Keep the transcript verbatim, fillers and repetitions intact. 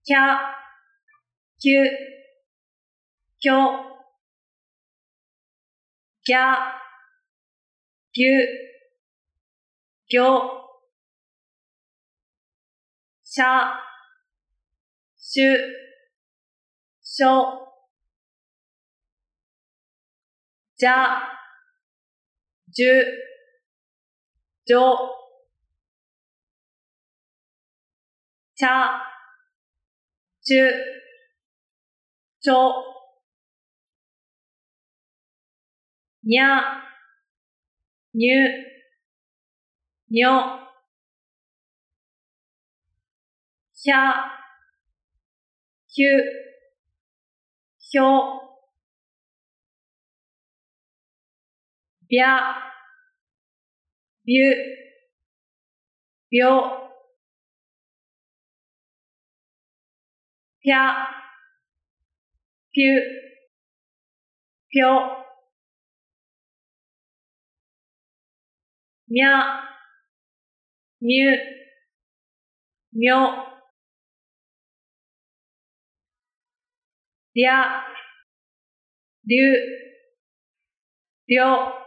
きゃ、きゅ、きょ、ぎゃ、ぎゅ、ぎょ、しゃ、しゅ、しょ、じゃ、じゅ、じょ、ちゃ、ちゅ、ちょ、にゃ、にゅ、にょ、ひゃ、ひゅ、ひょ、びゃ、びゅ、びょ、ぴゃ、ぴゅ、ぴょ、みゃ、みゅ、みょ、りゃ、りゅ、りょ、